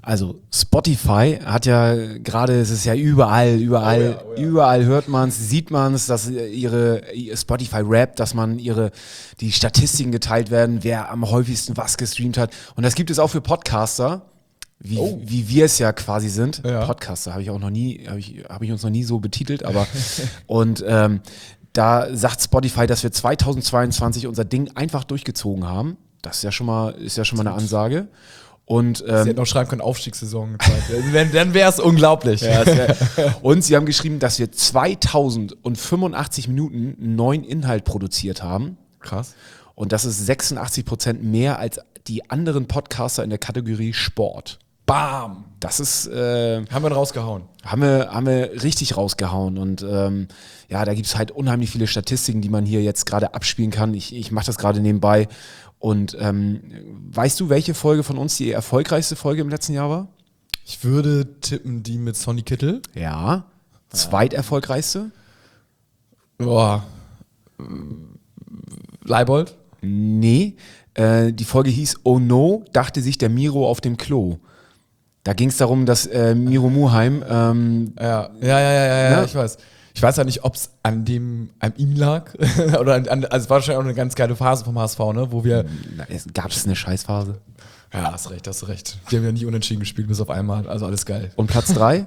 Also Spotify hat ja gerade, es ist ja überall hört man es, sieht man es, dass ihre Spotify Rap, dass die Statistiken geteilt werden, wer am häufigsten was gestreamt hat. Und das gibt es auch für Podcaster, wie wir es ja quasi sind. Ja. Podcaster habe ich uns noch nie so betitelt, aber und da sagt Spotify, dass wir 2022 unser Ding einfach durchgezogen haben. Das ist ja schon mal eine Ansage. Und, Sie hätten auch schreiben können, Aufstiegssaison. Dann wäre es unglaublich. Ja, und sie haben geschrieben, dass wir 2085 Minuten neuen Inhalt produziert haben. Krass. Und das ist 86% mehr als die anderen Podcaster in der Kategorie Sport. Bam! Das ist... haben wir rausgehauen. Haben wir richtig rausgehauen. Und da gibt es halt unheimlich viele Statistiken, die man hier jetzt gerade abspielen kann. Ich mache das gerade nebenbei. Und weißt du, welche Folge von uns die erfolgreichste Folge im letzten Jahr war? Ich würde tippen, die mit Sonny Kittel. Ja. Zweiterfolgreichste? Boah. Leibold? Nee. Die Folge hieß Oh No, dachte sich der Miro auf dem Klo. Da ging es darum, dass Miro Muheim... Ja, ich weiß. Ich weiß ja nicht, ob es an ihm lag oder also es war wahrscheinlich auch eine ganz geile Phase vom HSV, ne, wo wir... Gab es eine Scheißphase? Ja, hast recht. Wir haben ja nie unentschieden gespielt, bis auf einmal, also alles geil. Und Platz 3?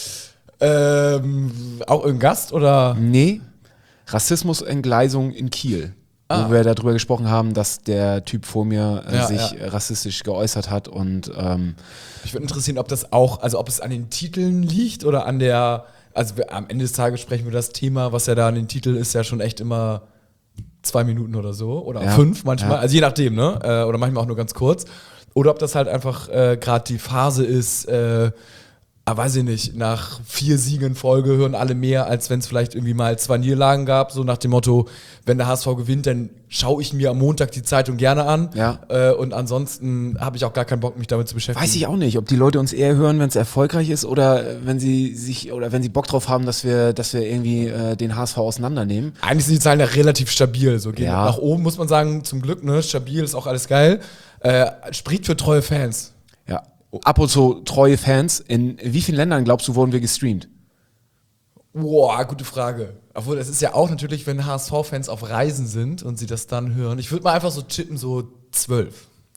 Auch irgendein Gast, oder? Nee, Rassismusentgleisung in Kiel. Wo wir darüber gesprochen haben, dass der Typ vor mir sich rassistisch geäußert hat und... Mich würde interessieren, ob das auch, also ob es an den Titeln liegt oder an der... Also am Ende des Tages sprechen wir das Thema, was ja da an den Titel ist, ja schon echt immer 2 Minuten oder so. Oder 5 manchmal. Ja. Also je nachdem, ne? Oder manchmal auch nur ganz kurz. Oder ob das halt einfach gerade die Phase ist, weiß ich nicht, nach 4 Siegen in Folge hören alle mehr, als wenn es vielleicht irgendwie mal 2 Niederlagen gab. So nach dem Motto, wenn der HSV gewinnt, dann schaue ich mir am Montag die Zeitung gerne an. Ja. Und ansonsten habe ich auch gar keinen Bock, mich damit zu beschäftigen. Weiß ich auch nicht, ob die Leute uns eher hören, wenn es erfolgreich ist oder wenn sie Bock drauf haben, dass wir irgendwie den HSV auseinandernehmen. Eigentlich sind die Zahlen ja relativ stabil. So gehen nach oben, muss man sagen, zum Glück, ne? Stabil ist auch alles geil. Spricht für treue Fans. Ja. Apropos treue Fans, in wie vielen Ländern, glaubst du, wurden wir gestreamt? Boah, gute Frage. Obwohl, das ist ja auch natürlich, wenn HSV-Fans auf Reisen sind und sie das dann hören. Ich würde mal einfach so tippen, so 12.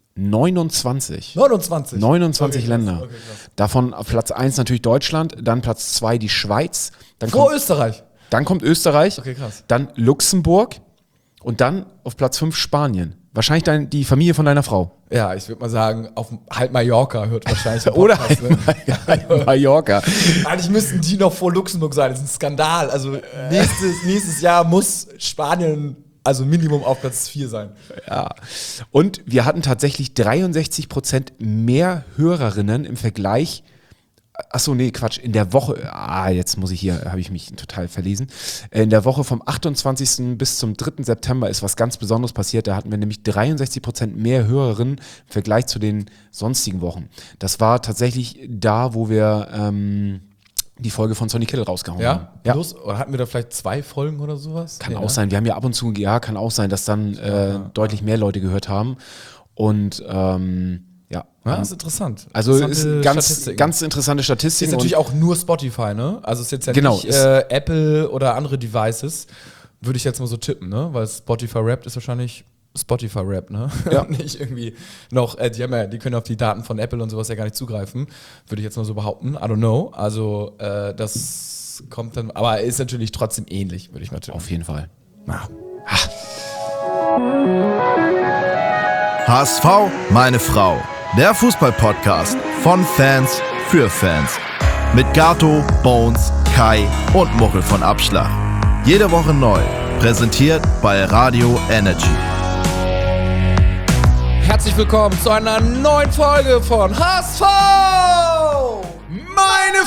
29. 29 Länder. Okay, davon auf Platz 1 natürlich Deutschland, dann Platz 2 die Schweiz. Dann vor Österreich. Dann kommt Österreich, okay, krass. Dann Luxemburg und dann auf Platz 5 Spanien. Wahrscheinlich die Familie von deiner Frau. Ja, ich würde mal sagen, auf halt Mallorca hört wahrscheinlich der Podcast, oder halt Mallorca. Eigentlich müssten die noch vor Luxemburg sein. Das ist ein Skandal. Also nächstes Jahr muss Spanien also Minimum auf Platz 4 sein. Ja. Und wir hatten tatsächlich 63% mehr Hörerinnen im Vergleich. Achso, nee, Quatsch. In der Woche, habe ich mich total verlesen. In der Woche vom 28. bis zum 3. September ist was ganz Besonderes passiert. Da hatten wir nämlich 63% mehr Hörerinnen im Vergleich zu den sonstigen Wochen. Das war tatsächlich da, wo wir die Folge von Sonny Kittel rausgehauen haben. Ja? Oder hatten wir da vielleicht 2 Folgen oder sowas? Kann auch sein. Wir haben ja ab und zu, kann auch sein, dass dann deutlich mehr Leute gehört haben. Und ja, das ist interessant. Also ist ganz interessante Statistik. Ist natürlich auch nur Spotify, ne? Also ist jetzt ja nicht Apple oder andere Devices, würde ich jetzt mal so tippen, ne? Weil Spotify Rap ist wahrscheinlich Spotify Rap, ne? Ja. Nicht irgendwie noch, die können auf die Daten von Apple und sowas ja gar nicht zugreifen, würde ich jetzt mal so behaupten. I don't know. Also das kommt dann, aber ist natürlich trotzdem ähnlich, würde ich mal tippen. Auf jeden Fall. HSV, meine Frau. Der Fußball-Podcast von Fans für Fans. Mit Gato, Bones, Kai und Muchel von Abschlag. Jede Woche neu. Präsentiert bei Radio Energy. Herzlich willkommen zu einer neuen Folge von HSV! Meine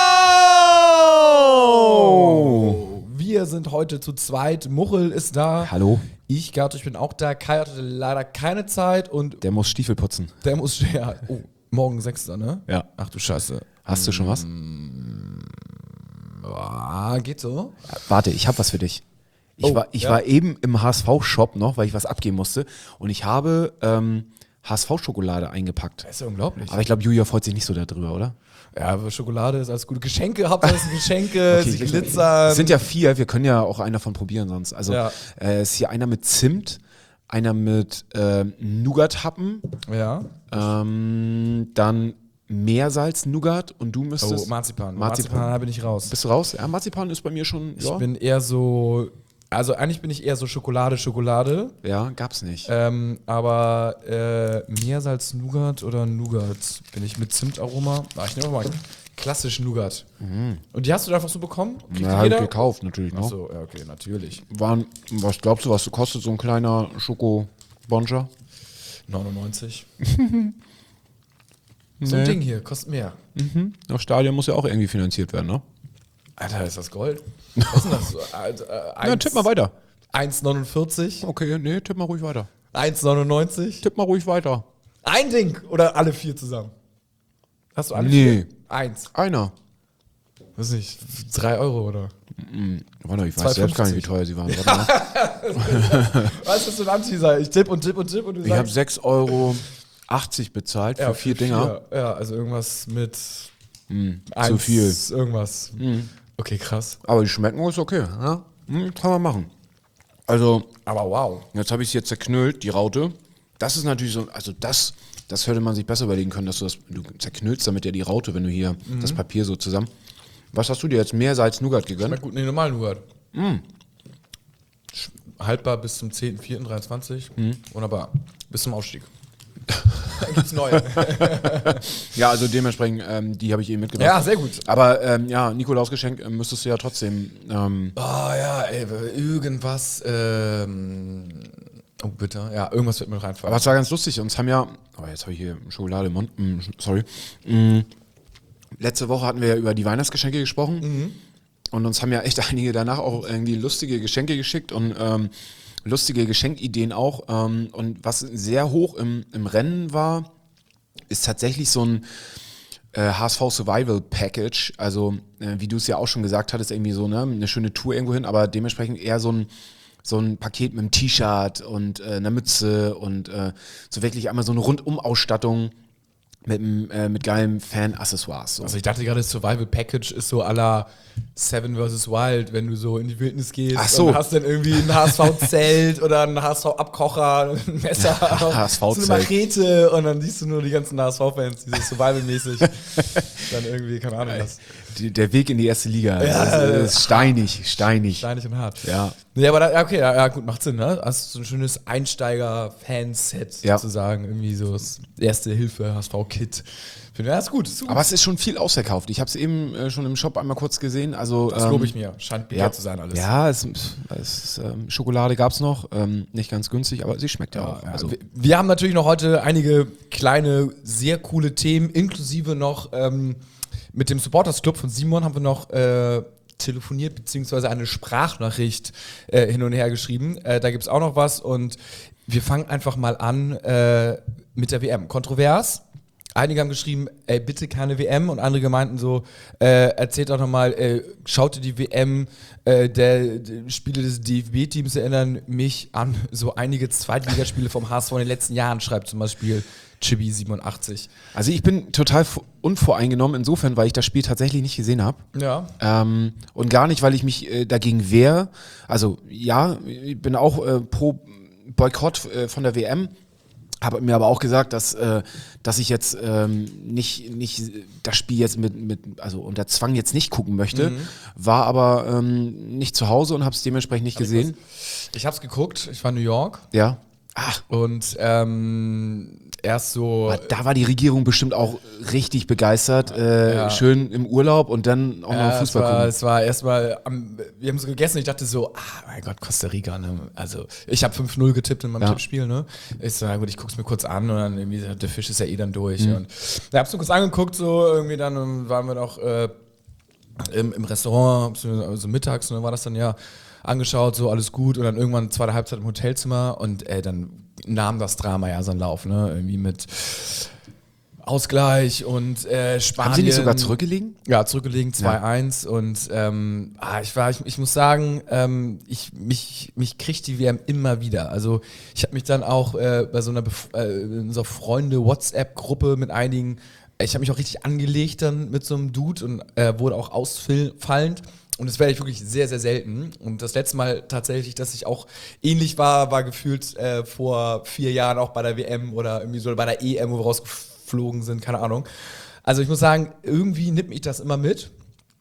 Frau! Wir sind heute zu zweit. Muchel ist da. Hallo. Ich bin auch da. Kai hatte leider keine Zeit und... Der muss Stiefel putzen. Morgen 6. ne? Ja. Ach du Scheiße. Hast du schon was? Geht so. Warte, ich habe was für dich. Ich war eben im HSV-Shop noch, weil ich was abgeben musste. Und ich habe HSV-Schokolade eingepackt. Das ist ja unglaublich. Aber ich glaube, Julia freut sich nicht so darüber, oder? Ja, aber Schokolade ist alles gute Geschenke, Hauptsache es sind Geschenke, Okay, sie glitzern. Es sind ja 4, wir können ja auch einen davon probieren sonst. Also es ist hier einer mit Zimt, einer mit Nougat-Happen, dann Meersalz-Nougat und du müsstest... Marzipan. Marzipan bin ich raus. Bist du raus? Ja, Marzipan ist bei mir schon... Ich bin eher so... Also eigentlich bin ich eher so Schokolade. Ja, gab's nicht. Aber Meersalz, Nougat oder Nougat bin ich mit Zimtaroma. Ich nehme mal klassisch Nougat. Und die hast du da einfach so bekommen? Ja, hab ich gekauft natürlich noch. Achso, ja, okay, natürlich. Was glaubst du, was kostet so ein kleiner Schoko-Boncher? 99. So ein Ding hier, kostet mehr. Das Stadion muss ja auch irgendwie finanziert werden, ne? Alter, ist das Gold? Was ist denn das? Ja, tipp mal weiter. 1,49. Okay, nee, tipp mal ruhig weiter. 1,99. Tipp mal ruhig weiter. Ein Ding oder alle 4 zusammen? Hast du alle 4? 1. Einer. Weiß nicht, 3 Euro oder? Warte, ich weiß selbst gar nicht, wie teuer sie waren. Warte mal. Was ist so ein Anteaser? Ich tipp und du sagst... Ich habe 6,80 Euro bezahlt für 4 Dinger. Ja, also irgendwas mit... Zu viel. Irgendwas. Okay, krass. Aber die schmecken ist okay. Ja? Kann man machen. Also, Aber wow. jetzt habe ich es jetzt zerknüllt, die Raute. Das ist natürlich so, also das hätte man sich besser überlegen können, dass du zerknüllst damit ja die Raute, wenn du hier das Papier so zusammen. Was hast du dir jetzt? Meersalz-Nougat gegönnt? Schmeckt gut, nee, normal Nougat. Haltbar bis zum 10.04.23. Wunderbar. Bis zum Ausstieg. Da gibt's neue. Ja, also dementsprechend, die habe ich eben mitgebracht. Ja, sehr gut. Aber Nikolausgeschenk müsstest du ja trotzdem. Irgendwas. Oh, bitte. Ja, irgendwas wird mir reinfallen. Aber es war ganz lustig. Uns haben ja. Oh, jetzt habe ich hier Schokolade im Mund. Sorry. Letzte Woche hatten wir ja über die Weihnachtsgeschenke gesprochen. Und uns haben ja echt einige danach auch irgendwie lustige Geschenke geschickt und lustige Geschenkideen auch. Und was sehr hoch im Rennen war, ist tatsächlich so ein HSV Survival Package. Also, wie du es ja auch schon gesagt hattest, irgendwie so eine schöne Tour irgendwo hin, aber dementsprechend eher so ein Paket mit einem T-Shirt und einer Mütze und so wirklich einmal so eine Rundum-Ausstattung mit geilen Fan-Accessoires. So. Also ich dachte gerade, das Survival Package ist so à la Seven vs. Wild, wenn du so in die Wildnis gehst und hast dann irgendwie ein HSV-Zelt oder ein HSV-Abkocher, ein Messer, so eine Machete und dann siehst du nur die ganzen HSV-Fans, dieses Survival-mäßig. Dann irgendwie, keine Ahnung was. Der Weg in die erste Liga. Ja, das ist steinig. Steinig und hart. Ja. Nee, aber okay, gut, macht Sinn, ne? Hast so ein schönes Einsteiger-Fan-Set sozusagen, irgendwie so das Erste-Hilfe, HSV-Kit. Ja, ist gut. Aber es ist schon viel ausverkauft. Ich habe es eben schon im Shop einmal kurz gesehen. Also, das glaube ich mir. Scheint billiger zu sein alles. Ja, Schokolade gab es noch. Nicht ganz günstig, aber sie schmeckt ja auch. Also. Wir haben natürlich noch heute einige kleine, sehr coole Themen, inklusive noch mit dem Supporters Club von Simon haben wir noch telefoniert, beziehungsweise eine Sprachnachricht hin und her geschrieben. Da gibt es auch noch was und wir fangen einfach mal an mit der WM. Kontrovers. Einige haben geschrieben, bitte keine WM und andere meinten so, erzählt auch nochmal, schaut ihr die WM, die Spiele des DFB-Teams erinnern mich an so einige Zweitligaspiele vom HSV in den letzten Jahren, schreibt zum Beispiel Chibi87. Also ich bin total unvoreingenommen insofern, weil ich das Spiel tatsächlich nicht gesehen habe. Ja. Und gar nicht, weil ich mich dagegen wehre. Also ja, ich bin auch pro Boykott von der WM. Habe mir aber auch gesagt, dass ich jetzt nicht das Spiel jetzt also unter Zwang jetzt nicht gucken möchte, war aber nicht zu Hause und habe es dementsprechend nicht gesehen. Ich habe es geguckt, ich war in New York. Ja. Ach. Und erst so... Aber da war die Regierung bestimmt auch richtig begeistert, schön im Urlaub und dann auch noch Fußball gucken. Es war erstmal, wir haben so gegessen und ich dachte so, mein Gott, Costa Rica, ne? Also ich habe 5-0 getippt in meinem Tippspiel, ne? Ich so, na gut, ich guck's mir kurz an und dann irgendwie, der Fisch ist ja eh dann durch. Und ich hab's so kurz angeguckt, so irgendwie dann waren wir noch im Restaurant, also mittags, und dann war das dann angeschaut, so alles gut und dann irgendwann zweite Halbzeit im Hotelzimmer und dann nahm das Drama seinen Lauf, ne? Irgendwie mit Ausgleich und Spanien. Haben sie nicht sogar zurückgelegen? Ja, zurückgelegen, 2-1 und ich muss sagen, mich kriegt die WM immer wieder. Also ich habe mich dann auch bei so einer in unserer Freunde-WhatsApp-Gruppe mit einigen, ich habe mich auch richtig angelegt dann mit so einem Dude und wurde auch ausfallend. Und das werde ich wirklich sehr, sehr selten. Und das letzte Mal tatsächlich, dass ich auch ähnlich war gefühlt vor 4 Jahren auch bei der WM oder irgendwie so bei der EM, wo wir rausgeflogen sind, keine Ahnung. Also ich muss sagen, irgendwie nimmt mich das immer mit.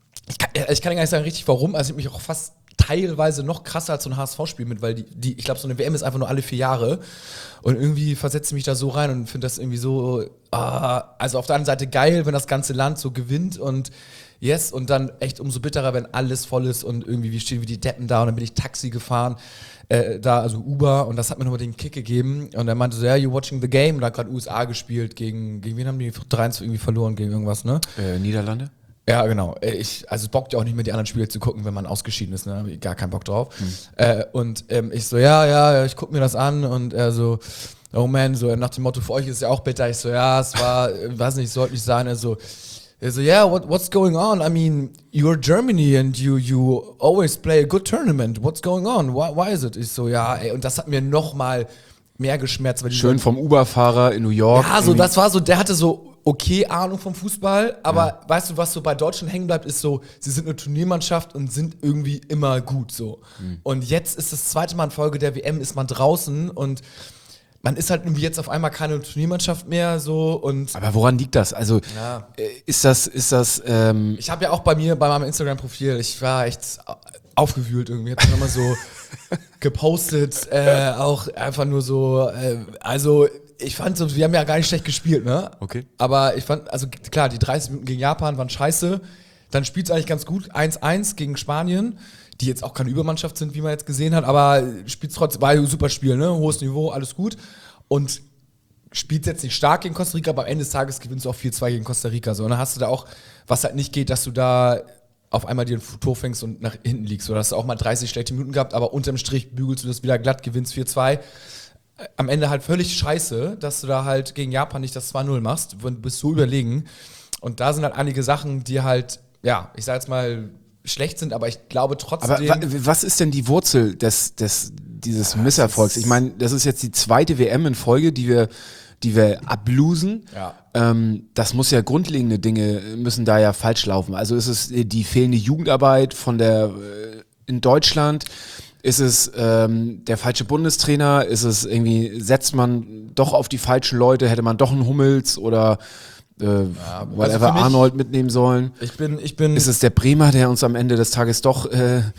Ich kann gar nicht sagen richtig warum, also ich nimmt mich auch fast teilweise noch krasser als so ein HSV-Spiel mit, weil ich glaube, so eine WM ist einfach nur alle 4 Jahre und irgendwie versetze ich mich da so rein und finde das irgendwie so, also auf der anderen Seite geil, wenn das ganze Land so gewinnt und yes, und dann echt umso bitterer, wenn alles voll ist und irgendwie wir stehen wie die Deppen da und dann bin ich Taxi gefahren, also Uber und das hat mir nochmal den Kick gegeben und er meinte so, ja, you're watching the game und da hat gerade USA gespielt, gegen wen haben die 3-1 irgendwie verloren, gegen irgendwas, ne? Niederlande? Ja, genau. Also es bockt ja auch nicht mehr, die anderen Spiele zu gucken, wenn man ausgeschieden ist, ne? Hab ich gar keinen Bock drauf. Ich so, ja, ich guck mir das an und er so, oh man, so nach dem Motto, für euch ist es ja auch bitter. Ich so, ja, es war, weiß nicht, sollte nicht sein. Er so, yeah, what's going on? I mean, you're Germany and you always play a good tournament. What's going on? Why is it? Ich so, ja, ey, und das hat mir noch mal mehr geschmerzt. Weil schön vom Uber-Fahrer in New York. Ja, so, das war so, der hatte so okay Ahnung vom Fußball, aber weißt du, was so bei Deutschland hängen bleibt, ist so, sie sind eine Turniermannschaft und sind irgendwie immer gut so. Und jetzt ist das 2. Mal in Folge der WM, ist man draußen und man ist halt irgendwie jetzt auf einmal keine Turniermannschaft mehr so und. Aber woran liegt das? Also ist das ich habe ja auch bei meinem Instagram-Profil, ich war echt aufgewühlt irgendwie, hab nochmal so gepostet, auch einfach nur so, also ich fand so, wir haben ja gar nicht schlecht gespielt, ne? Okay. Aber ich fand, also klar, die 30 Minuten gegen Japan waren scheiße. Dann spielt es eigentlich ganz gut, 1-1 gegen Spanien, die jetzt auch keine Übermannschaft sind, wie man jetzt gesehen hat, aber spielt trotzdem, war ein super Spiel, ne? Hohes Niveau, alles gut. Und spielt jetzt nicht stark gegen Costa Rica, aber am Ende des Tages gewinnst du auch 4-2 gegen Costa Rica. So. Und dann hast du da auch, was halt nicht geht, dass du da auf einmal dir ein Tor fängst und nach hinten liegst. Oder hast du auch mal 30 schlechte Minuten gehabt, aber unterm Strich bügelst du das wieder glatt, gewinnst 4-2. Am Ende halt völlig scheiße, dass du da halt gegen Japan nicht das 2-0 machst. Du bist so überlegen. Und da sind halt einige Sachen, die halt, ja, ich sag jetzt mal, schlecht sind, aber ich glaube trotzdem. Aber was ist denn die Wurzel dieses Misserfolgs? Ich meine, das ist jetzt die 2. WM in Folge, die wir ablosen. Ja. Das muss ja grundlegende Dinge müssen da ja falsch laufen. Also ist es die fehlende Jugendarbeit in Deutschland? Ist es der falsche Bundestrainer? Ist es irgendwie, setzt man doch auf die falschen Leute? Hätte man doch einen Hummels oder whatever also Arnold mitnehmen sollen? Ich bin. Ist es der Bremer, der uns am Ende des Tages doch den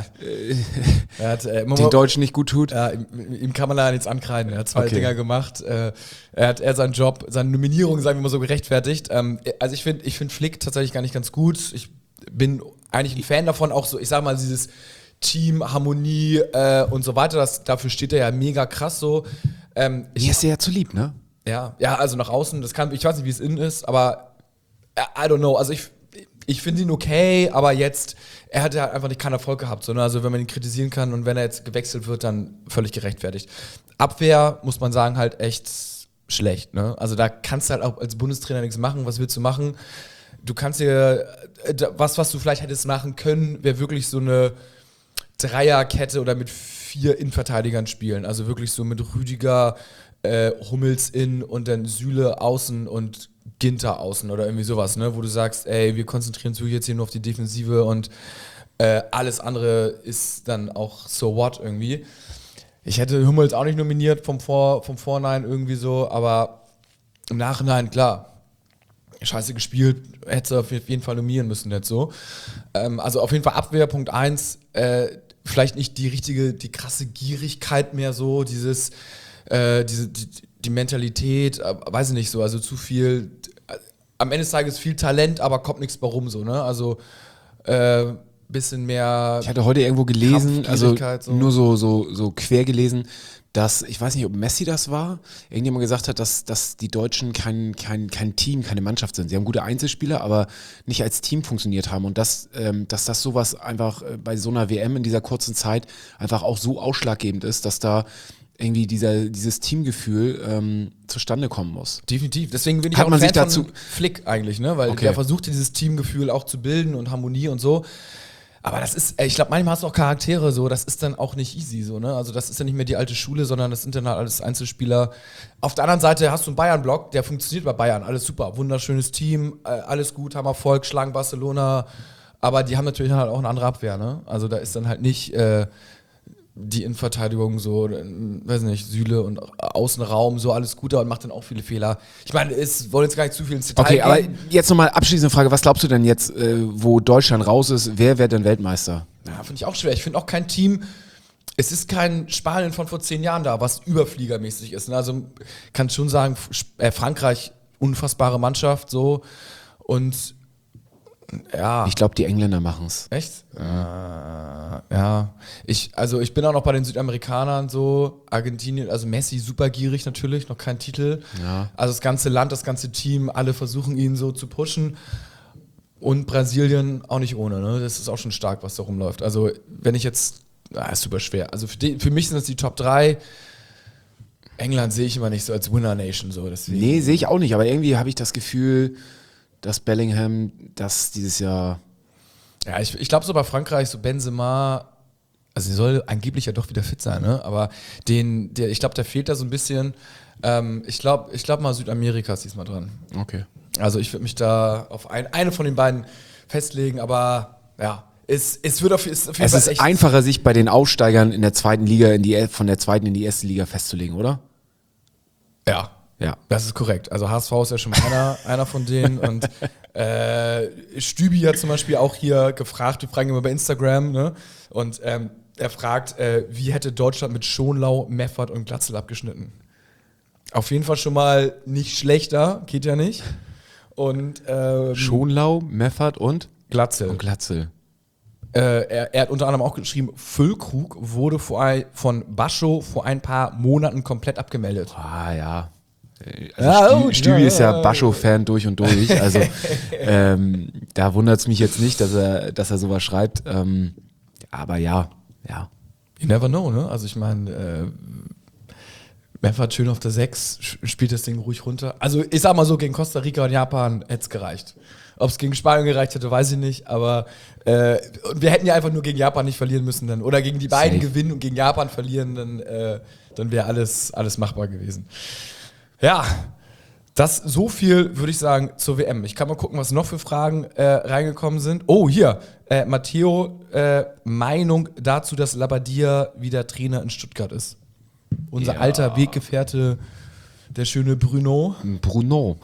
Deutschen nicht gut tut? Ja, ihm kann man da nichts ankreiden. Er hat 2 Dinger gemacht. Er hat seinen Job, seine Nominierung, sagen wir mal so, gerechtfertigt. Also ich finde Flick tatsächlich gar nicht ganz gut. Ich bin eigentlich ein Fan davon, auch so, ich sag mal, dieses Team, Harmonie und so weiter, dafür steht er ja mega krass so. Mir ist er ja zu lieb, ne? Ja, also nach außen, ich weiß nicht, wie es innen ist, aber I don't know, also ich finde ihn okay, aber jetzt, er hat ja einfach keinen Erfolg gehabt, sondern also wenn man ihn kritisieren kann und wenn er jetzt gewechselt wird, dann völlig gerechtfertigt. Abwehr, muss man sagen, halt echt schlecht, ne? Also da kannst du halt auch als Bundestrainer nichts machen, was willst du machen? Du kannst dir, was du vielleicht hättest machen können, wäre wirklich so eine Dreierkette oder mit 4 Innenverteidigern spielen, also wirklich so mit Rüdiger, Hummels innen und dann Süle außen und Ginter außen oder irgendwie sowas, ne? Wo du sagst, ey, wir konzentrieren uns jetzt hier nur auf die Defensive und alles andere ist dann auch so what irgendwie. Ich hätte Hummels auch nicht nominiert vom Vorhinein irgendwie so, aber im Nachhinein, klar, scheiße gespielt, hätte auf jeden Fall nominieren müssen jetzt so. Also auf jeden Fall Abwehr, Punkt 1, vielleicht nicht die krasse Gierigkeit mehr so, die Mentalität, weiß ich nicht so, also zu viel, am Ende des Tages viel Talent, aber kommt nichts bei rum so, ne, also bisschen mehr. Ich hatte heute irgendwo gelesen, also so. Nur so quer gelesen, dass, ich weiß nicht, ob Messi das war, irgendjemand gesagt hat, dass die Deutschen kein Team, keine Mannschaft sind. Sie haben gute Einzelspieler, aber nicht als Team funktioniert haben und dass das sowas einfach bei so einer WM in dieser kurzen Zeit einfach auch so ausschlaggebend ist, dass da irgendwie dieses Teamgefühl zustande kommen muss. Definitiv. Deswegen bin ich Hat auch man ein sich Fan dazu von Flick eigentlich, ne? Weil Okay. der versucht dieses Teamgefühl auch zu bilden und Harmonie und so. Aber das ist, ich glaube, manchmal hast du auch Charaktere so, das ist dann auch nicht easy so, ne? Also das ist ja nicht mehr die alte Schule, sondern das sind dann halt alles Einzelspieler. Auf der anderen Seite hast du einen Bayern-Block, der funktioniert bei Bayern, alles super, wunderschönes Team, alles gut, haben Erfolg, schlagen Barcelona, aber die haben natürlich halt auch eine andere Abwehr, ne? Also da ist dann halt nicht die Innenverteidigung so, weiß nicht, Süle und Außenraum, so alles Gute und macht dann auch viele Fehler. Ich meine, es wollen jetzt gar nicht zu viel ins Detail Okay, aber gehen. jetzt nochmal abschließende Frage, was glaubst du denn jetzt, wo Deutschland raus ist, wer wird denn Weltmeister? Ja, finde ich auch schwer. Ich finde auch kein Team, es ist kein Spanien von vor 10 Jahren da, was überfliegermäßig ist. Ne? Also kann schon sagen, Frankreich, unfassbare Mannschaft, so. Und ja. Ich glaube, die Engländer machen es. Echt? Ja. Ich bin auch noch bei den Südamerikanern so, Argentinien, also Messi super gierig natürlich, noch kein Titel. Ja. Also das ganze Land, das ganze Team, alle versuchen ihn so zu pushen. Und Brasilien auch nicht ohne, ne? Das ist auch schon stark, was da rumläuft. Also wenn ich jetzt, ist super schwer. Also für mich sind das die Top 3. England sehe ich immer nicht so als Winner Nation so. Deswegen. Nee, sehe ich auch nicht, aber irgendwie habe ich das Gefühl, dass Bellingham das dieses Jahr... Ja, ich glaube so bei Frankreich, so Benzema, also er soll angeblich ja doch wieder fit sein, ne? Aber ich glaube, der fehlt da so ein bisschen. Ich glaube mal Südamerika ist diesmal dran. Okay. Also ich würde mich da auf eine von den beiden festlegen, aber ja, es wird auf jeden Fall Es ist echt einfacher, sich bei den Aufsteigern in der zweiten Liga von der zweiten in die erste Liga festzulegen, oder? Ja. Ja. Das ist korrekt. Also HSV ist ja schon mal einer von denen und Stübi hat zum Beispiel auch hier gefragt, wir fragen immer bei Instagram, ne? Und er fragt, wie hätte Deutschland mit Schonlau, Meffert und Glatzel abgeschnitten? Auf jeden Fall schon mal nicht schlechter, geht ja nicht. Und Schonlau, Meffert und Glatzel. Glatzel. Er hat unter anderem auch geschrieben, Füllkrug wurde von Bascho vor ein paar Monaten komplett abgemeldet. Ah, ja. Ja, Stübi ja, ist ja ja. Bascho-Fan durch und durch. Also da wundert es mich jetzt nicht, dass er sowas schreibt. Aber ja. You never know, ne? Also ich meine, Meffert schön auf der 6, spielt das Ding ruhig runter. Also ich sag mal so, gegen Costa Rica und Japan hätte es gereicht. Ob es gegen Spanien gereicht hätte, weiß ich nicht. Aber wir hätten ja einfach nur gegen Japan nicht verlieren müssen dann. Oder gegen die beiden Safe. gewinnen und gegen Japan verlieren, dann wäre alles machbar gewesen. Ja, das so viel, würde ich sagen, zur WM. Ich kann mal gucken, was noch für Fragen reingekommen sind. Oh, hier, Matteo, Meinung dazu, dass Labbadia wieder Trainer in Stuttgart ist. Unser alter Weggefährte, der schöne Bruno. Bruno.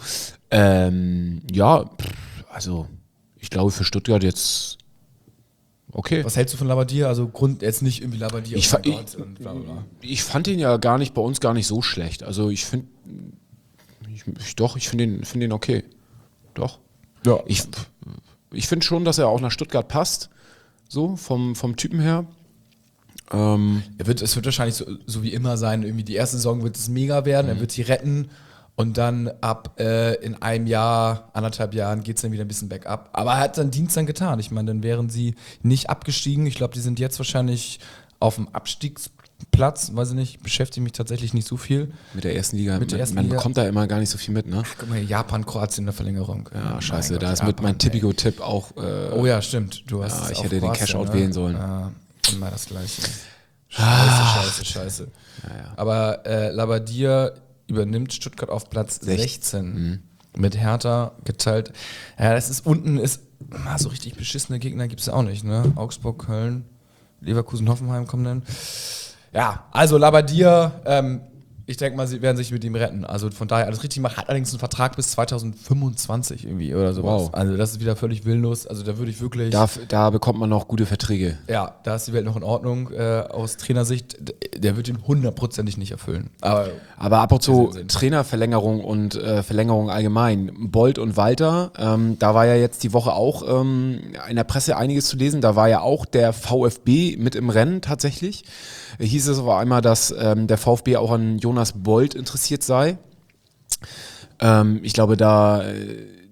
Also ich glaube für Stuttgart jetzt okay. Was hältst du von Labbadia? Also jetzt nicht irgendwie Labbadia Ich mein fa- Gott und bla bla bla. Ich fand ihn ja bei uns gar nicht so schlecht. Also ich finde, ich finde den okay. Doch. Ja. Ich finde schon, dass er auch nach Stuttgart passt. So, vom Typen her. Es wird wahrscheinlich so wie immer sein, irgendwie die erste Saison wird es mega werden, er wird sie retten und dann ab in einem Jahr, 1,5 Jahren geht es dann wieder ein bisschen bergab. Aber er hat seinen Dienst dann getan. Ich meine, dann wären sie nicht abgestiegen. Ich glaube, die sind jetzt wahrscheinlich auf dem Abstiegsplatz, weiß ich nicht, beschäftige mich tatsächlich nicht so viel. Mit der ersten Liga. Mit der ersten man Liga. bekommt da immer gar nicht so viel mit, ne? Guck mal, Japan, Kroatien in der Verlängerung. Ja, scheiße. Mein Da Gott, ist mit mein Japan, Tippico-Tipp auch. Oh ja, stimmt. Du hast Ja, es ich auf hätte den Kroatien, Cashout wählen sollen. Ja, immer das Gleiche. Scheiße. Ja. Aber Labbadia übernimmt Stuttgart auf Platz 16. Mit Hertha geteilt. Ja, das ist unten, so richtig beschissene Gegner gibt es auch nicht, ne? Augsburg, Köln, Leverkusen, Hoffenheim kommen dann. Ja, also Labbadia, ich denke mal, sie werden sich mit ihm retten. Also von daher alles richtig machen. Hat allerdings einen Vertrag bis 2025 irgendwie oder sowas. Wow. Also das ist wieder völlig willenlos. Also da würde ich wirklich... Da bekommt man noch gute Verträge. Ja, da ist die Welt noch in Ordnung. Aus Trainersicht, der wird ihn 100%ig nicht erfüllen. Aber ab und zu Sinn. Trainerverlängerung und Verlängerung allgemein. Bolt und Walter, da war ja jetzt die Woche auch in der Presse einiges zu lesen. Da war ja auch der VfB mit im Rennen tatsächlich. Hieß es aber einmal, dass der VfB auch an Jonas Bolt interessiert sei. Ich glaube, da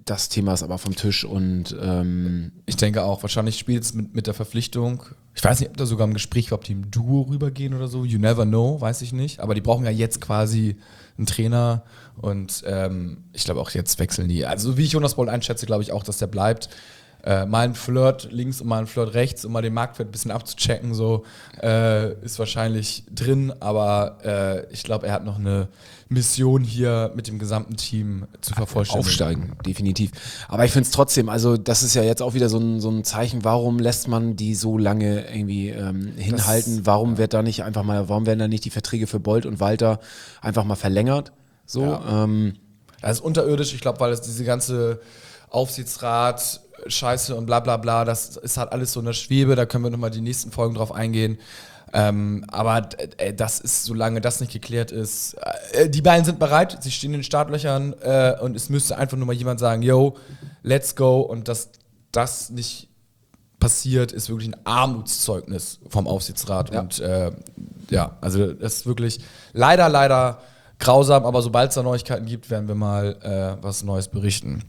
das Thema ist aber vom Tisch und ich denke auch, wahrscheinlich spielt es mit der Verpflichtung. Ich weiß nicht, ob da sogar im Gespräch, ob die im Duo rübergehen oder so. You never know, weiß ich nicht. Aber die brauchen ja jetzt quasi einen Trainer und ich glaube auch jetzt wechseln die. Also wie ich Jonas Bold einschätze, glaube ich auch, dass der bleibt. Mal ein Flirt links und mal ein Flirt rechts, um mal den Marktwert ein bisschen abzuchecken, so ist wahrscheinlich drin, aber ich glaube, er hat noch eine Mission hier mit dem gesamten Team zu vervollständigen. Aufsteigen, definitiv. Aber ich finde es trotzdem, also das ist ja jetzt auch wieder so ein Zeichen, warum lässt man die so lange irgendwie hinhalten? Warum warum werden da nicht die Verträge für Bold und Walter einfach mal verlängert? So, ja. Das ist unterirdisch, ich glaube, weil es diese ganze Aufsichtsrat Scheiße und bla bla bla, das ist halt alles so in der Schwebe, da können wir nochmal die nächsten Folgen drauf eingehen. Aber das ist, solange das nicht geklärt ist, die beiden sind bereit, sie stehen in den Startlöchern und es müsste einfach nur mal jemand sagen, yo, let's go, und dass das nicht passiert, ist wirklich ein Armutszeugnis vom Aufsichtsrat. Ja. Und also das ist wirklich leider grausam, aber sobald es da Neuigkeiten gibt, werden wir mal was Neues berichten.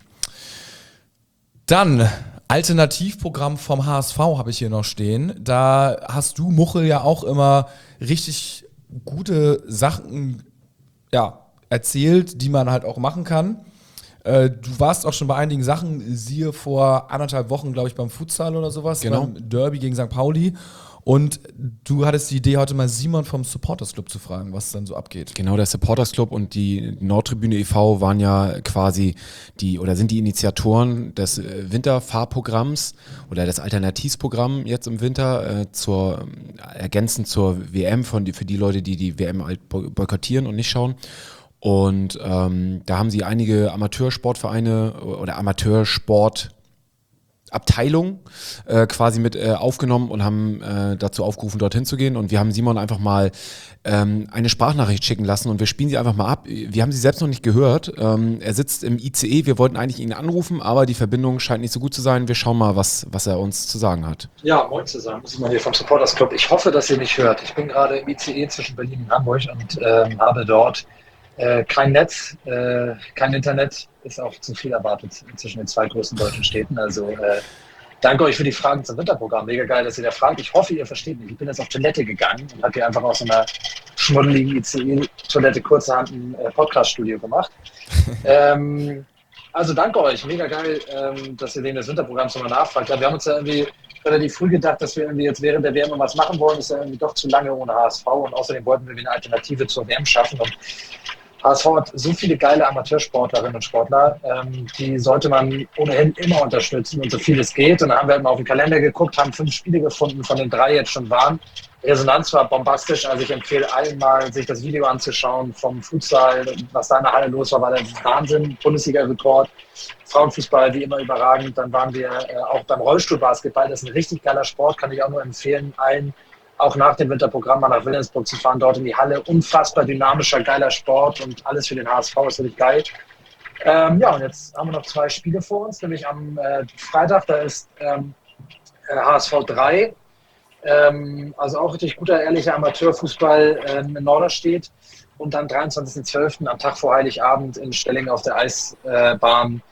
Dann Alternativprogramm vom HSV habe ich hier noch stehen. Da hast du, Muchel, ja auch immer richtig gute Sachen erzählt, die man halt auch machen kann. Du warst auch schon bei einigen Sachen, siehe vor 1,5 Wochen, glaube ich, beim Futsal oder sowas, genau. Beim Derby gegen St. Pauli. Und du hattest die Idee, heute mal Simon vom Supporters Club zu fragen, was dann so abgeht. Genau, der Supporters Club und die Nordtribüne e.V. waren ja quasi sind die Initiatoren des Winterfahrprogramms oder des Alternativprogramms jetzt im Winter ergänzend zur WM für die Leute, die die WM halt boykottieren und nicht schauen. Und da haben sie einige Amateursportvereine oder Amateursportabteilung quasi mit aufgenommen und haben dazu aufgerufen, dorthin zu gehen. Und wir haben Simon einfach mal eine Sprachnachricht schicken lassen und wir spielen sie einfach mal ab. Wir haben sie selbst noch nicht gehört. Er sitzt im ICE. Wir wollten eigentlich ihn anrufen, aber die Verbindung scheint nicht so gut zu sein. Wir schauen mal, was er uns zu sagen hat. Ja, moin zusammen. Simon hier vom Supporters Club. Ich hoffe, dass ihr mich hört. Ich bin gerade im ICE zwischen Berlin und Hamburg und habe dort kein Netz, kein Internet, ist auch zu viel erwartet zwischen den zwei größten deutschen Städten. Also danke euch für die Fragen zum Winterprogramm. Mega geil, dass ihr da fragt. Ich hoffe, ihr versteht mich. Ich bin jetzt auf Toilette gegangen und habe hier einfach aus so einer schmuddeligen ICE-Toilette kurzerhand ein Podcast-Studio gemacht. Also danke euch. Mega geil, dass ihr wegen des Winterprogramms nochmal nachfragt. Ja, wir haben uns ja irgendwie relativ früh gedacht, dass wir irgendwie jetzt während der WM was machen wollen. Das ist ja irgendwie doch zu lange ohne HSV und außerdem wollten wir eine Alternative zur WM schaffen. Und HSV hat so viele geile Amateursportlerinnen und Sportler, die sollte man ohnehin immer unterstützen und so viel es geht. Und dann haben wir halt mal auf den Kalender geguckt, haben 5 Spiele gefunden, von den 3 jetzt schon waren. Resonanz war bombastisch, also ich empfehle allen mal, sich das Video anzuschauen vom Futsal, was da in der Halle los war der Wahnsinn, Bundesliga-Rekord. Frauenfußball wie immer überragend. Dann waren wir auch beim Rollstuhlbasketball, das ist ein richtig geiler Sport, kann ich auch nur empfehlen, allen auch nach dem Winterprogramm mal nach Wilhelmsburg zu fahren, dort in die Halle. Unfassbar dynamischer, geiler Sport und alles für den HSV ist wirklich geil. Und jetzt haben wir noch 2 Spiele vor uns, nämlich am Freitag, da ist HSV 3, also auch richtig guter, ehrlicher Amateurfußball in Norderstedt. Und dann 23.12. am Tag vor Heiligabend in Stellingen auf der Eisbahn,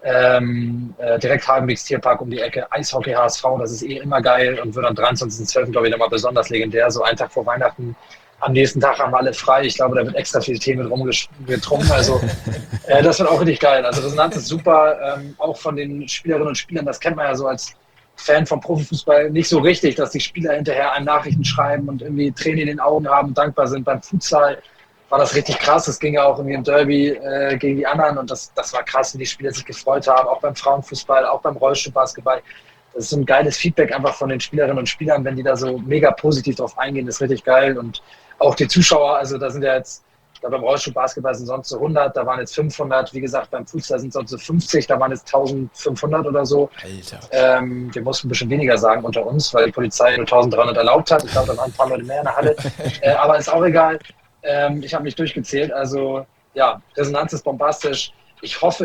direkt Hagenbecks Tierpark um die Ecke, Eishockey HSV, das ist immer geil und wird am 23.12. glaube ich nochmal besonders legendär, so einen Tag vor Weihnachten. Am nächsten Tag haben wir alle frei, ich glaube, da wird extra viel Tee mit rumgetrunken, also das wird auch richtig geil. Also Resonanz ist super, auch von den Spielerinnen und Spielern, das kennt man ja so als Fan vom Profifußball nicht so richtig, dass die Spieler hinterher einem Nachrichten schreiben und irgendwie Tränen in den Augen haben und dankbar sind. Beim Futsal war das richtig krass. Das ging ja auch irgendwie im Derby gegen die anderen und das war krass, wie die Spieler sich gefreut haben, auch beim Frauenfußball, auch beim Rollstuhlbasketball. Das ist so ein geiles Feedback einfach von den Spielerinnen und Spielern, wenn die da so mega positiv drauf eingehen, das ist richtig geil. Und auch die Zuschauer, also da sind ja jetzt, da beim Rollstuhlbasketball sind sonst so 100, da waren jetzt 500, wie gesagt, beim Futsal sind sonst so 50, da waren jetzt 1500 oder so. Alter. Wir mussten ein bisschen weniger sagen unter uns, weil die Polizei nur 1300 erlaubt hat. Ich glaube, da waren ein paar Leute mehr in der Halle, aber ist auch egal. Ich habe mich durchgezählt, also ja, Resonanz ist bombastisch. Ich hoffe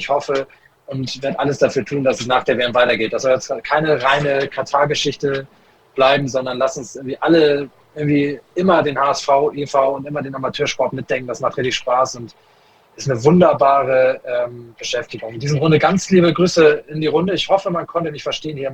und werde alles dafür tun, dass es nach der WM weitergeht. Das soll jetzt keine reine Katar-Geschichte bleiben, sondern lass uns irgendwie alle irgendwie immer den HSV, e.V. und immer den Amateursport mitdenken. Das macht richtig Spaß und ist eine wunderbare Beschäftigung. In diesem Runde ganz liebe Grüße in die Runde. Ich hoffe, man konnte mich verstehen hier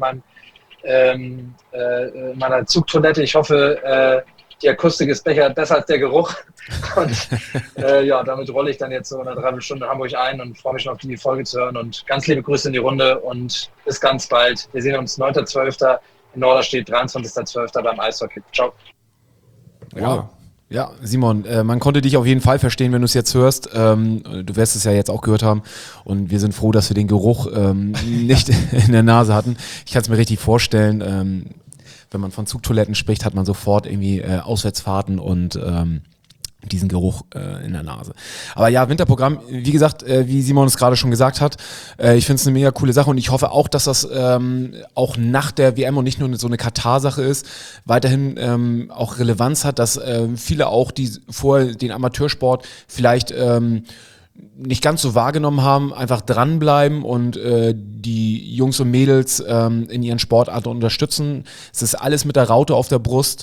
in meiner Zugtoilette. Ich hoffe, die Akustik ist besser als der Geruch. Und damit rolle ich dann jetzt so eine Dreiviertelstunde Hamburg ein und freue mich schon auf die Folge zu hören. Und ganz liebe Grüße in die Runde und bis ganz bald. Wir sehen uns 9.12. in Norderstedt, 23.12. beim Eishockey. Ciao. Wow. Ja, Simon, man konnte dich auf jeden Fall verstehen, wenn du es jetzt hörst. Du wirst es ja jetzt auch gehört haben und wir sind froh, dass wir den Geruch nicht in der Nase hatten. Ich kann es mir richtig vorstellen, wenn man von Zugtoiletten spricht, hat man sofort irgendwie Auswärtsfahrten und diesen Geruch in der Nase. Aber ja, Winterprogramm, wie gesagt, wie Simon es gerade schon gesagt hat, ich finde es eine mega coole Sache und ich hoffe auch, dass das auch nach der WM und nicht nur so eine Katar-Sache ist, weiterhin auch Relevanz hat, dass viele auch, die vorher den Amateursport vielleicht nicht ganz so wahrgenommen haben, einfach dranbleiben und die Jungs und Mädels in ihren Sportarten unterstützen. Es ist alles mit der Raute auf der Brust.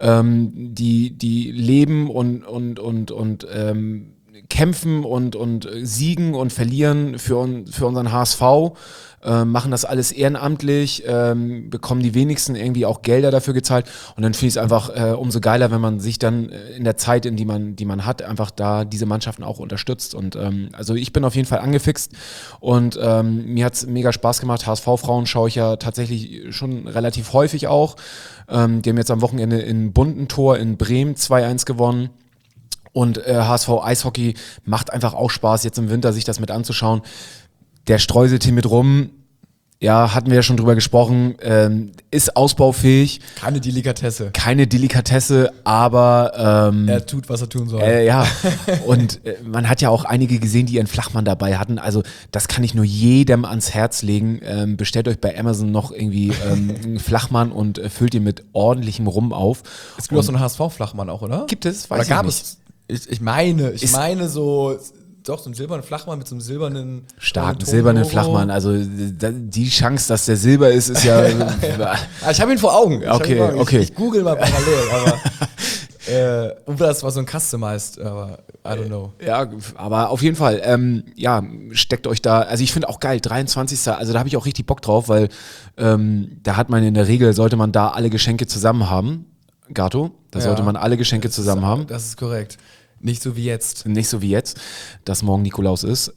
Die leben und kämpfen und siegen und verlieren für unseren HSV. Machen das alles ehrenamtlich, bekommen die wenigsten irgendwie auch Gelder dafür gezahlt und dann finde ich es einfach umso geiler, wenn man sich dann in der Zeit, die man hat, einfach da diese Mannschaften auch unterstützt und also ich bin auf jeden Fall angefixt und mir hat es mega Spaß gemacht. HSV-Frauen schaue ich ja tatsächlich schon relativ häufig auch. Die haben jetzt am Wochenende in Bundentor in Bremen 2-1 gewonnen. Und HSV Eishockey macht einfach auch Spaß, jetzt im Winter sich das mit anzuschauen. Der Streuseltee mit rum, ja, hatten wir ja schon drüber gesprochen, ist ausbaufähig. Keine Delikatesse, aber er tut, was er tun soll. Ja, und man hat ja auch einige gesehen, die ihren Flachmann dabei hatten. Also das kann ich nur jedem ans Herz legen. Bestellt euch bei Amazon noch irgendwie einen Flachmann und füllt ihn mit ordentlichem Rum auf. Es gibt auch so einen HSV-Flachmann auch, oder? Gibt es? Weiß oder gab es? Ich meine so... Doch, so einen silbernen Flachmann mit so einem silbernen... Starken silbernen Flachmann. Also die Chance, dass der Silber ist, ist ja... Ich habe ihn vor Augen. Okay. Ich google mal parallel, aber... das war so ein Customized, aber I don't know. Ja, aber auf jeden Fall, steckt euch da... Also ich finde auch geil, 23. Also da habe ich auch richtig Bock drauf, weil da hat man in der Regel, sollte man da alle Geschenke zusammen haben. Gato, sollte man alle Geschenke zusammen haben. Das ist korrekt. Nicht so wie jetzt, dass morgen Nikolaus ist.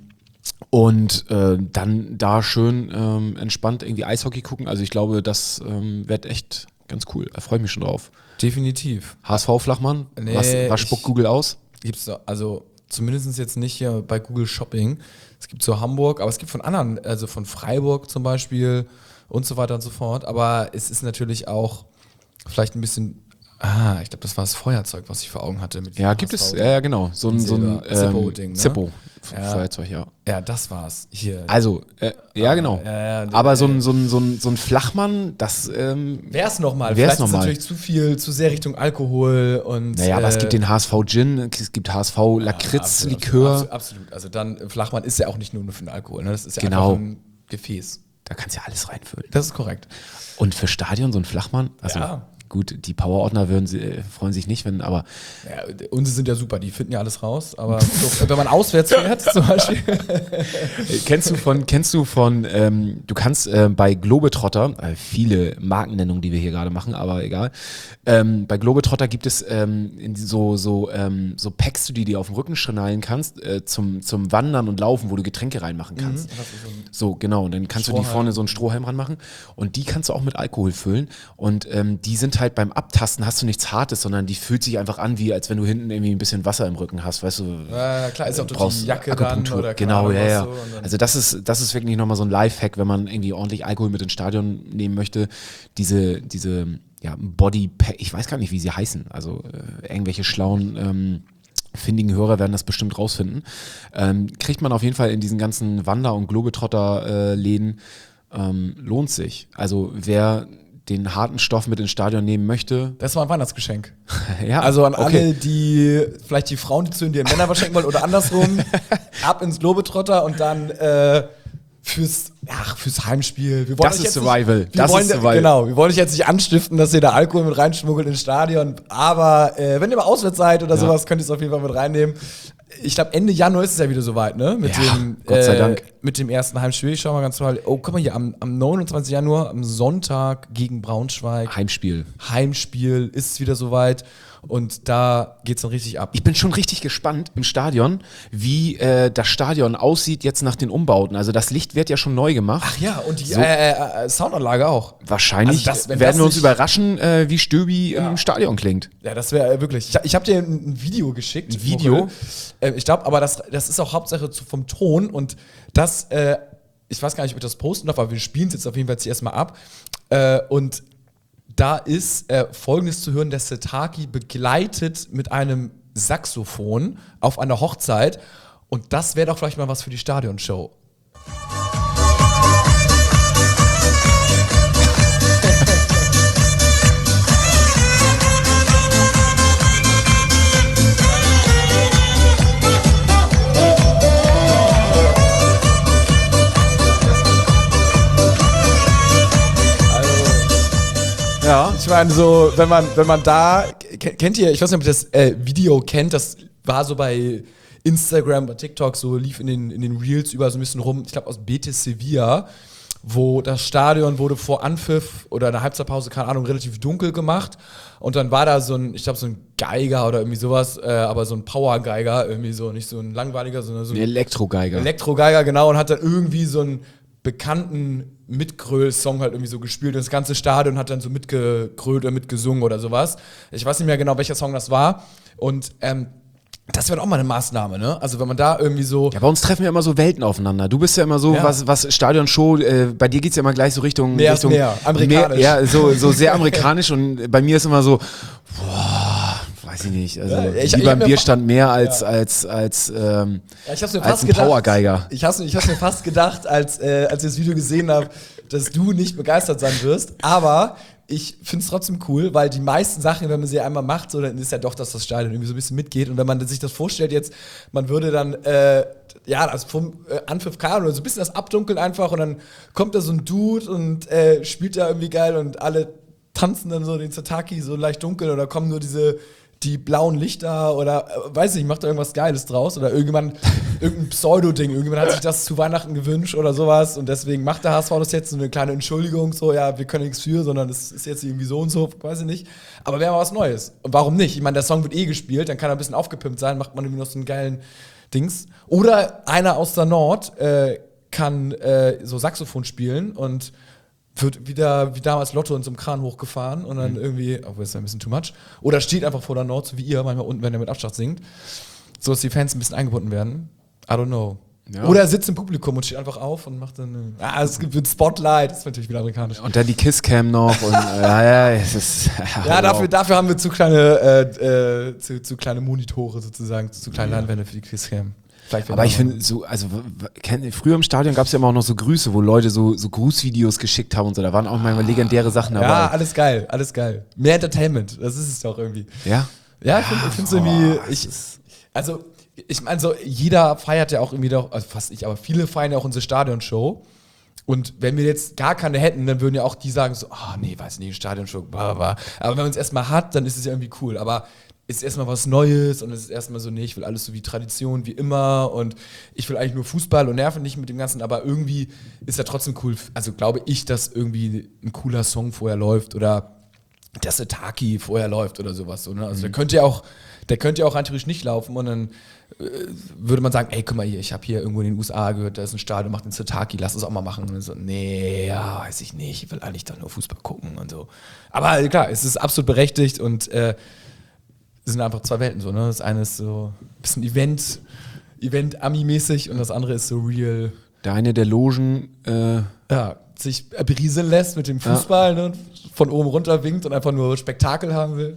Und dann da schön entspannt irgendwie Eishockey gucken. Also ich glaube, das wird echt ganz cool. Da freue ich mich schon drauf. Definitiv. HSV-Flachmann? Nee, was spuckt Google aus? Gibt's da, also zumindest jetzt nicht hier bei Google Shopping. Es gibt so Hamburg, aber es gibt von anderen, also von Freiburg zum Beispiel und so weiter und so fort. Aber es ist natürlich auch vielleicht ein bisschen... ich glaube, das war das Feuerzeug, was ich vor Augen hatte. Mit gibt es, ja, genau. So ein Zippo-Ding, ne? Zippo-Feuerzeug, ja. Ja, das war's. Hier. Also, genau. Aber so ein Flachmann, das wär's nochmal. Vielleicht ist es natürlich zu sehr Richtung Alkohol und... Naja, aber es gibt den HSV Gin, es gibt HSV Lakritz-Likör. Absolut. Also dann, Flachmann ist ja auch nicht nur für den Alkohol, ne? Das ist ja einfach ein Gefäß. Da kannst du ja alles reinfüllen. Das ist korrekt. Und für Stadion so ein Flachmann? Also, gut, die Powerordner freuen sich nicht, aber... Ja, unsere sind ja super, die finden ja alles raus, aber so, wenn man auswärts fährt zum Beispiel... Du kannst bei Globetrotter, viele Markennennungen, die wir hier gerade machen, aber egal, bei Globetrotter gibt es so Packs, die dir auf den Rücken schnallen kannst, zum Wandern und Laufen, wo du Getränke reinmachen kannst. So, genau, und dann kannst du die vorne so einen Strohhalm ranmachen und die kannst du auch mit Alkohol füllen und die sind halt beim Abtasten hast du nichts Hartes, sondern die fühlt sich einfach an, wie als wenn du hinten irgendwie ein bisschen Wasser im Rücken hast, weißt du. Ja, klar, ist auch durch die Jacke dann oder genau, ja. So, also das ist wirklich nochmal so ein Lifehack, wenn man irgendwie ordentlich Alkohol mit ins Stadion nehmen möchte. Diese Bodypack, ich weiß gar nicht, wie sie heißen, also irgendwelche schlauen findigen Hörer werden das bestimmt rausfinden. Kriegt man auf jeden Fall in diesen ganzen Wander- und Globetrotter-Läden, lohnt sich. Also wer den harten Stoff mit ins Stadion nehmen möchte. Das war ein Weihnachtsgeschenk. Ja, also an alle, die vielleicht die Frauen, die zu den Männer verschenken wollen oder andersrum, ab ins Globetrotter und dann fürs Heimspiel. Wir wollen das ist Survival. Genau, wir wollen euch jetzt nicht anstiften, dass ihr da Alkohol mit reinschmuggelt ins Stadion, aber wenn ihr mal auswärts seid oder sowas, könnt ihr es auf jeden Fall mit reinnehmen. ich glaube, Ende Januar ist es ja wieder soweit, ne? Gott sei Dank. Mit dem ersten Heimspiel. Ich schau mal ganz mal. Oh, guck mal hier, am 29. Januar, am Sonntag gegen Braunschweig. Heimspiel ist es wieder soweit. Und da geht's dann richtig ab. Ich bin schon richtig gespannt im Stadion, wie das Stadion aussieht jetzt nach den Umbauten. Also das Licht wird ja schon neu gemacht. Ach ja, und die Soundanlage auch. Wahrscheinlich werden wir uns überraschen, wie Stöbi im Stadion klingt. Ja, das wäre wirklich. Ich hab dir ein Video geschickt. Ein Video? Ich glaube, aber das ist auch Hauptsache vom Ton. Und das, ich weiß gar nicht, ob ich das posten darf, aber wir spielen es jetzt auf jeden Fall erstmal ab. Und da ist Folgendes zu hören: Der Setaki begleitet mit einem Saxophon auf einer Hochzeit. Und das wäre doch vielleicht mal was für die Stadionshow. Ja. Ich meine, so, wenn man da, kennt ihr, ich weiß nicht, ob ihr das Video kennt, das war so bei Instagram, bei TikTok, so lief in den Reels überall so ein bisschen rum, ich glaube aus Betis Sevilla, wo das Stadion wurde vor Anpfiff oder einer Halbzeitpause, keine Ahnung, relativ dunkel gemacht und dann war da so ein, ich glaube so ein Geiger oder irgendwie sowas, aber so ein Power-Geiger, irgendwie so, nicht so ein langweiliger, sondern so ein Elektro-Geiger, genau, und hat dann irgendwie so einen bekannten Mitgröl-Song halt irgendwie so gespielt und das ganze Stadion hat dann so mitgegrölt oder mitgesungen oder sowas. Ich weiß nicht mehr genau, welcher Song das war und das wäre auch mal eine Maßnahme, ne? Also wenn man da irgendwie so... Ja, bei uns treffen ja immer so Welten aufeinander. Du bist ja immer so, was Stadionshow, bei dir geht's ja immer gleich so Richtung... Mehr, amerikanisch. So sehr amerikanisch und bei mir ist immer so, boah, weiß ich nicht, also lieber im Bierstand mehr als ein Powergeiger. Ich hab's mir fast gedacht, als ich das Video gesehen habe, dass du nicht begeistert sein wirst, aber ich finde es trotzdem cool, weil die meisten Sachen, wenn man sie einmal macht, so, dann ist ja doch, dass das Stadion irgendwie so ein bisschen mitgeht und wenn man sich das vorstellt jetzt, man würde dann also vom Anpfiff oder so ein bisschen das abdunkeln einfach und dann kommt da so ein Dude und spielt da irgendwie geil und alle tanzen dann so den Setaki so leicht dunkel oder kommen nur die blauen Lichter oder weiß nicht, macht da irgendwas Geiles draus oder irgendein Pseudo-Ding, irgendjemand hat sich das zu Weihnachten gewünscht oder sowas und deswegen macht der HSV das jetzt so eine kleine Entschuldigung, so ja, wir können nichts für, sondern es ist jetzt irgendwie so und so, weiß ich nicht, aber wäre mal was Neues und warum nicht? Ich meine, der Song wird gespielt, dann kann er ein bisschen aufgepimpt sein, macht man irgendwie noch so einen geilen Dings oder einer aus der Nord kann so Saxophon spielen und wird wieder wie damals Lotto in so einem Kran hochgefahren und dann irgendwie, oh, das ist ein bisschen too much, oder steht einfach vor der Nord, so wie ihr, manchmal unten, wenn er mit Abstand singt, so dass die Fans ein bisschen eingebunden werden. I don't know. Ja. Oder er sitzt im Publikum und steht einfach auf und macht dann es gibt ein Spotlight, das ist natürlich wieder amerikanisch. Und dann die Kisscam noch und es ist... dafür haben wir zu kleine Monitore sozusagen, zu kleine Leinwände für die Kisscam. Aber ich finde, früher im Stadion gab es ja immer auch noch so Grüße, wo Leute so Grußvideos geschickt haben und so. Da waren auch manchmal legendäre Sachen dabei. Ja, alles geil. Mehr Entertainment, das ist es doch irgendwie. Ja? Ja, ich finde es irgendwie. Ich meine, so jeder feiert ja auch irgendwie doch, also fast nicht, aber viele feiern ja auch unsere Stadionshow. Und wenn wir jetzt gar keine hätten, dann würden ja auch die sagen so, nee, weiß nicht, Stadionshow, bla bla. Aber wenn man es erstmal hat, dann ist es ja irgendwie cool. Aber ist erstmal was Neues und es ist erstmal so, nee, ich will alles so wie Tradition, wie immer und ich will eigentlich nur Fußball und nerven nicht mit dem Ganzen, aber irgendwie ist ja trotzdem cool, also glaube ich, dass irgendwie ein cooler Song vorher läuft oder dass der Taki vorher läuft oder sowas. So, ne? Also der könnte ja auch rein theoretisch nicht laufen und dann würde man sagen, ey, guck mal hier, ich habe hier irgendwo in den USA gehört, da ist ein Stadion, macht den Setaki, lass es auch mal machen. Und so, nee, ja, weiß ich nicht, ich will eigentlich doch nur Fußball gucken und so. Aber klar, es ist absolut berechtigt und es sind einfach zwei Welten so, ne? Das eine ist so ein bisschen Event-Ami-mäßig und das andere ist so real. Der eine der Logen sich berieseln lässt mit dem Fußball, ne? Von oben runter winkt und einfach nur Spektakel haben will.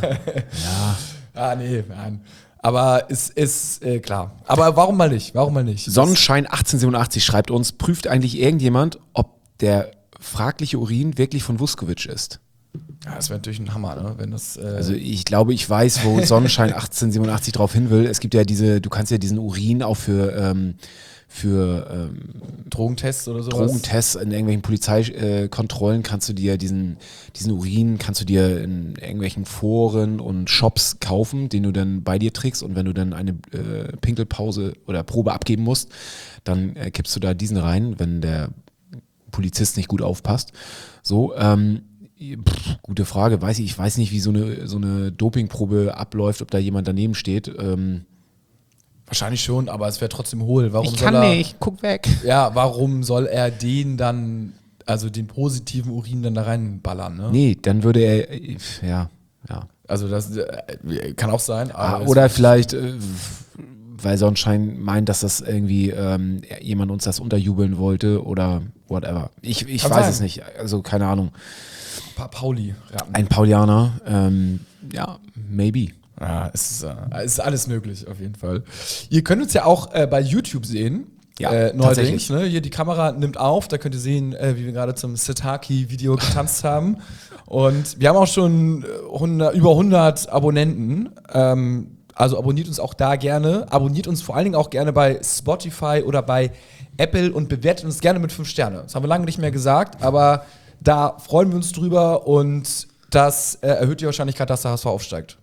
Nein. Aber es ist klar. Aber warum mal nicht? Sonnenschein 1887 schreibt uns, prüft eigentlich irgendjemand, ob der fragliche Urin wirklich von Vuskovic ist? Ja, das wäre natürlich ein Hammer, ne? Wenn das, Also ich glaube, ich weiß, wo Sonnenschein 1887 drauf hin will. Es gibt ja du kannst ja diesen Urin auch für Drogentests oder sowas? Drogentests in irgendwelchen Polizeikontrollen kannst du dir diesen Urin kannst du dir in irgendwelchen Foren und Shops kaufen, den du dann bei dir trägst, und wenn du dann eine Pinkelpause oder Probe abgeben musst, dann kippst du da diesen rein, wenn der Polizist nicht gut aufpasst. So, gute Frage, ich weiß nicht, wie so eine Dopingprobe abläuft, ob da jemand daneben steht. Wahrscheinlich schon, aber es wäre trotzdem hohl. Ich kann nicht, guck weg. Ja, warum soll er den dann, also den positiven Urin dann da reinballern, ne? Nee, dann würde er, ja. Also das kann auch sein. Oder vielleicht, weil Sonnenschein meint, dass das irgendwie jemand uns das unterjubeln wollte oder whatever. Ich weiß es nicht, also keine Ahnung. Pauli. Ein Paulianer, maybe. Ja, es ist alles möglich, auf jeden Fall. Ihr könnt uns ja auch bei YouTube sehen. Ja, neuerdings. Ne? Hier die Kamera nimmt auf, da könnt ihr sehen, wie wir gerade zum Setaki-Video getanzt haben. Und wir haben auch schon über 100 Abonnenten. Also abonniert uns auch da gerne. Abonniert uns vor allen Dingen auch gerne bei Spotify oder bei Apple und bewertet uns gerne mit 5 Sterne. Das haben wir lange nicht mehr gesagt, aber da freuen wir uns drüber und das erhöht die Wahrscheinlichkeit, dass der HSV aufsteigt.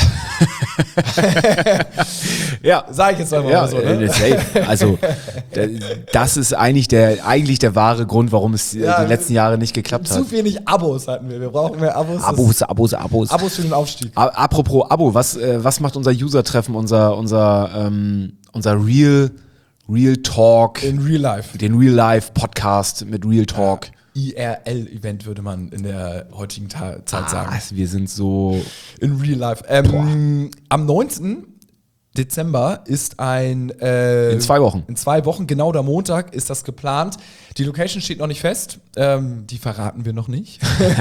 Ja, sag ich jetzt einfach mal so, ne? Also das ist eigentlich der wahre Grund, warum es die letzten Jahre nicht geklappt hat. Zu wenig Abos hatten wir. Wir brauchen mehr Abos. Abos für den Aufstieg. Apropos Abo, was macht unser User-Treffen, unser Real Talk? In Real Life. Den Real Life Podcast mit Real Talk. IRL-Event würde man in der heutigen Zeit sagen. Wir sind so in Real Life. Am 19. Dezember ist in 2 Wochen. In 2 Wochen, genau der Montag, ist das geplant. Die Location steht noch nicht fest. Die verraten wir noch nicht.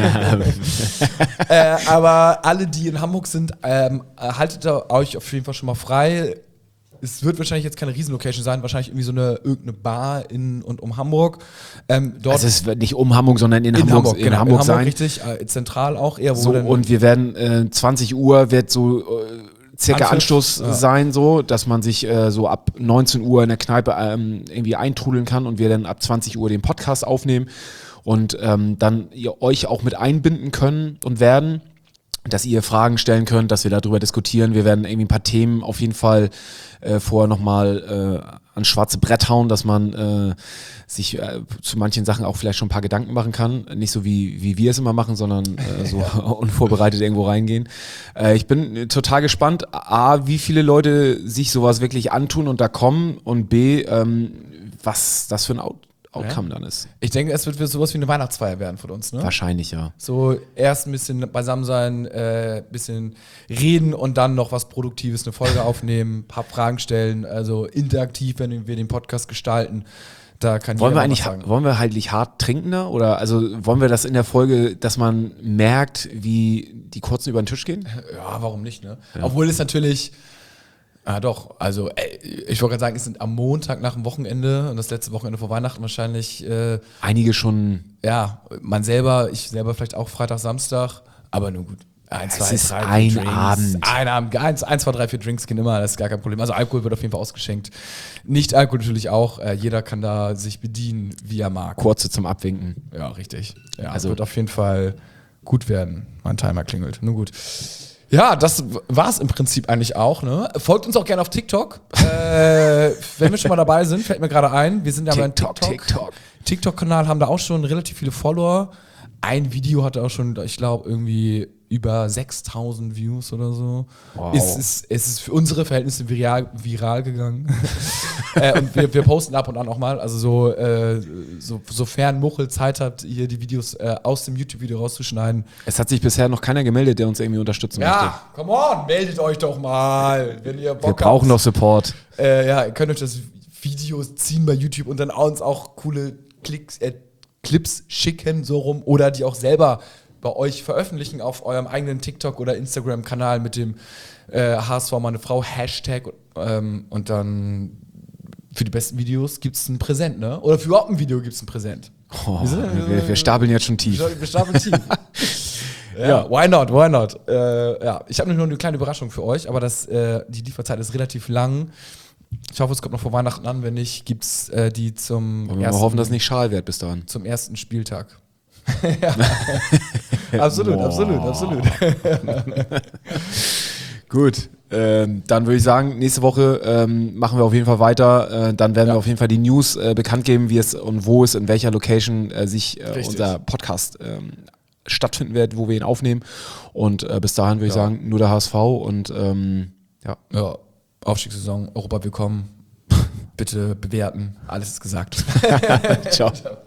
Aber alle, die in Hamburg sind, haltet euch auf jeden Fall schon mal frei. Es wird wahrscheinlich jetzt keine Riesenlocation sein, wahrscheinlich irgendwie so irgendeine Bar in und um Hamburg. Dort also es wird nicht um Hamburg, sondern in Hamburg, genau, Hamburg sein. Richtig, zentral auch eher. So, und wir werden 20 Uhr wird so circa Anstoß sein, so, dass man sich so ab 19 Uhr in der Kneipe irgendwie eintrudeln kann und wir dann ab 20 Uhr den Podcast aufnehmen und dann ihr euch auch mit einbinden können und werden, dass ihr Fragen stellen könnt, dass wir darüber diskutieren. Wir werden irgendwie ein paar Themen auf jeden Fall vorher nochmal ans schwarze Brett hauen, dass man sich zu manchen Sachen auch vielleicht schon ein paar Gedanken machen kann. Nicht so wie wir es immer machen, sondern so unvorbereitet irgendwo reingehen. Ich bin total gespannt, A, wie viele Leute sich sowas wirklich antun und da kommen, und B, was das für ein Outcome dann ist. Ich denke, es wird sowas wie eine Weihnachtsfeier werden von uns, ne? Wahrscheinlich, ja. So erst ein bisschen beisammen sein, bisschen reden und dann noch was Produktives, eine Folge aufnehmen, ein paar Fragen stellen, also interaktiv, wenn wir den Podcast gestalten. Da kann wollen wir halt hart trinken da? Oder also wollen wir das in der Folge, dass man merkt, wie die kurzen über den Tisch gehen? Ja, warum nicht, ne? Ja. Obwohl es natürlich doch, also ich wollte gerade sagen, es sind am Montag nach dem Wochenende und das letzte Wochenende vor Weihnachten wahrscheinlich einige schon. Ja, ich selber vielleicht auch Freitag, Samstag, aber nur gut. 1, 2, 3, ein Drinks. Abend. Ein Abend. 1, 2, 3, 4 Drinks gehen immer, das ist gar kein Problem. Also Alkohol wird auf jeden Fall ausgeschenkt. Nicht Alkohol natürlich auch. Jeder kann da sich bedienen, wie er mag. Kurze zum Abwinken. Ja, richtig. Ja, also wird auf jeden Fall gut werden. Mein Timer klingelt. Nur gut. Ja, das war's im Prinzip eigentlich auch. Ne? Folgt uns auch gerne auf TikTok. Wenn wir schon mal dabei sind, fällt mir gerade ein. Wir sind ja beim TikTok-Kanal, haben da auch schon relativ viele Follower. Ein Video hatte auch schon, ich glaube, irgendwie über 6.000 Views oder so. Wow. Es ist für unsere Verhältnisse viral gegangen. Und wir posten ab und an auch mal. Also sofern Muchel Zeit hat, hier die Videos aus dem YouTube-Video rauszuschneiden. Es hat sich bisher noch keiner gemeldet, der uns irgendwie unterstützen möchte. Ja, come on, meldet euch doch mal, wenn ihr Bock habt. Wir brauchen noch Support. Ihr könnt euch das Video ziehen bei YouTube und dann uns auch coole Clips schicken, so rum, oder die auch selber bei euch veröffentlichen auf eurem eigenen TikTok- oder Instagram-Kanal mit dem HSV meine Frau Hashtag und dann für die besten Videos gibt es ein Präsent, ne? Oder für überhaupt ein Video gibt es ein Präsent. Wir stapeln jetzt schon tief. Wir stapeln tief. Ja, why not? Ich habe nur eine kleine Überraschung für euch, aber die Lieferzeit ist relativ lang. Ich hoffe, es kommt noch vor Weihnachten an. Wenn nicht, gibt es die zum Wollen wir mal hoffen, dass es nicht schal wird bis dahin. Zum ersten Spieltag. Absolut. Gut, dann würde ich sagen, nächste Woche machen wir auf jeden Fall weiter. Dann werden wir auf jeden Fall die News bekannt geben, wie es und wo es in welcher Location sich unser Podcast stattfinden wird, wo wir ihn aufnehmen. Und bis dahin würde ich sagen, nur der HSV und ja, Aufstiegssaison, Europa willkommen. Bitte bewerten. Alles ist gesagt. Ciao.